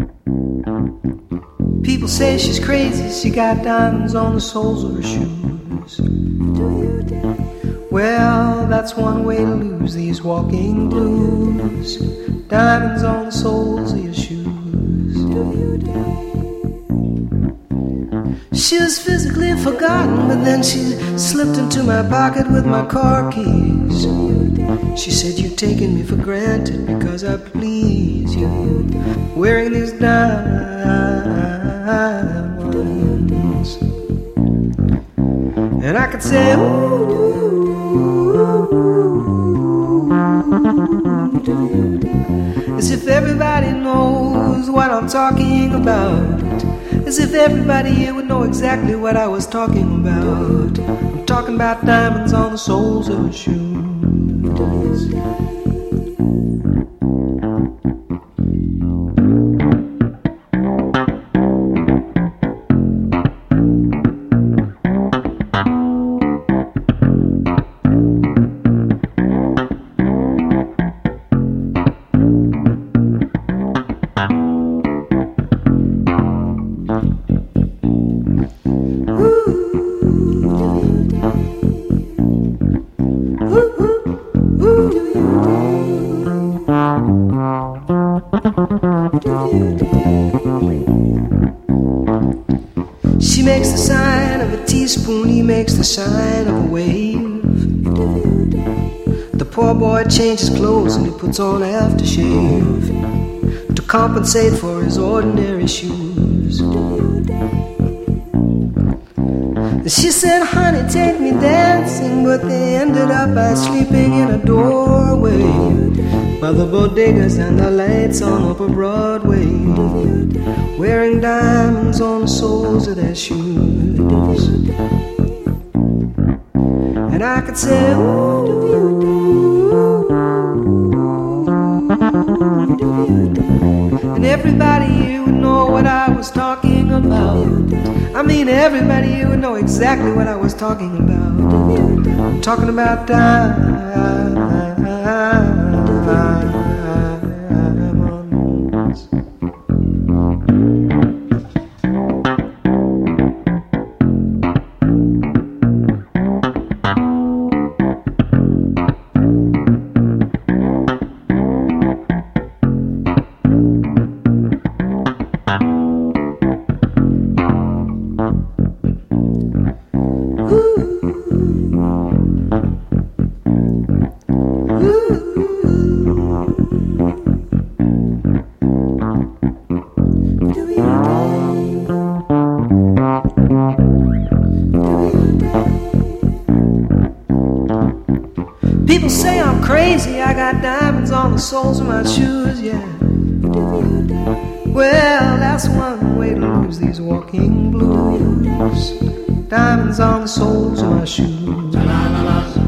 People say she's crazy, she got diamonds on the soles of her shoes. Well, that's one way to lose these walking blues. Diamonds on the soles of your shoes. She was physically forgotten, but then she slipped into my pocket with my car keys. She said, you've taken me for granted because I please you, wearing these diamonds. And I could say, as if everybody knows what I'm talking about. As if everybody here would know exactly what I was talking about. I'm talking about diamonds on the soles of her shoes. She makes the sign of a teaspoon, he makes the sign of a wave. The poor boy changes clothes and he puts on aftershave to compensate for his ordinary shoes. She said, honey, take me dancing, but they ended up by sleeping in a doorway by the bodegas and the lights on Upper Broadway, wearing diamonds on the soles of their shoes. And I could say, and everybody here would know what I was talking about. I mean, everybody here would know exactly what I was talking about. I'm talking about diamonds. People say I'm crazy, I got diamonds on the soles of my shoes, yeah. Well, that's one way to lose these walking blues. Diamonds on the soles of my shoes.